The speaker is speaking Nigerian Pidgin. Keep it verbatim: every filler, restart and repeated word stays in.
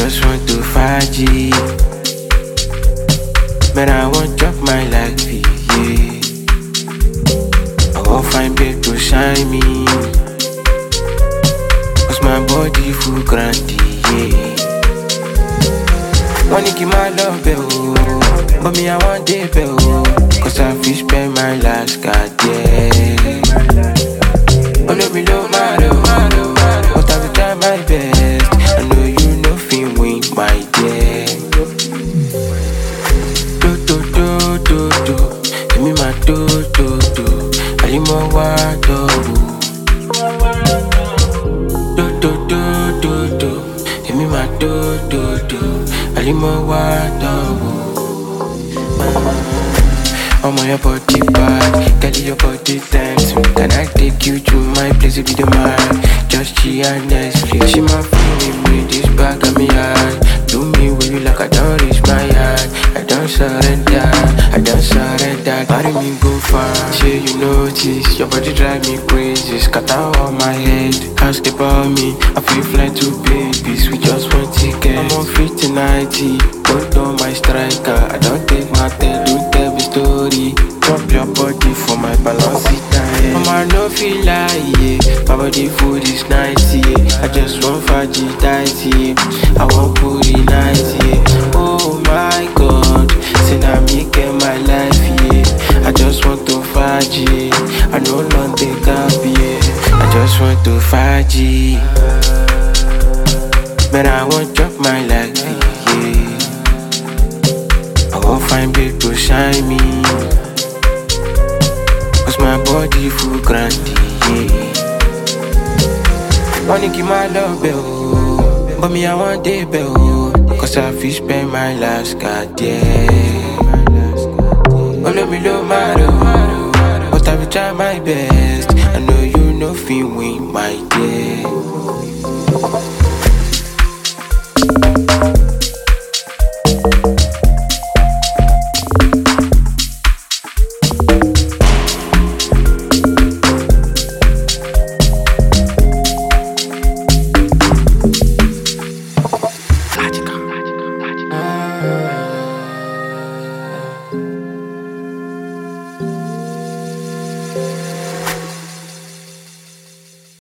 just want to faji. Man, I want chop my life, yeah. I won't find babe to shine me. Cause my body full grandy, yeah. Money keep my love, oh. But me, I want day, oh. Cause I feel spend my last god, yeah. Oh, no, me love my love, but I will try my best. I know you know feel win, my dear. Do, do, do, do, do. Give me my do, do, do. I need more water. Do, do, do, do, do. Give me my do, do, do. I need more water. I'm on your body bad, girl, your body thanks me. Can I take you to my place if you don't mind? Just chill and Netflix. She my feeling me, this back of me hard. Do me when you like I don't reach my hand. I don't surrender, I don't surrender. Marry me go far, sure you notice. Your body drive me crazy, scatter on my head. Ask about me, I feel fly to babies. We just want tickets. I'm on free tonight, don't know my striker. I don't take my tail, don't tell me story. Drop your body for my balance time. Mama no feel like yeah. My body food is nice, yeah. I just want faji tight, yeah. I want puri nice, yeah. Oh my God, say now me get my life, yeah. I just want to faji, I no long take up, yeah. I just want to faji. Man, I want chop my life, yeah. I won't find babe to shine me. Cause my body full grandy, yeah. Money keep my love, oh. But me I want day, oh. Cause I feel spend my last god, yeah. Oh, let me love my love, but I will try my best. I know you know feel win, my dear.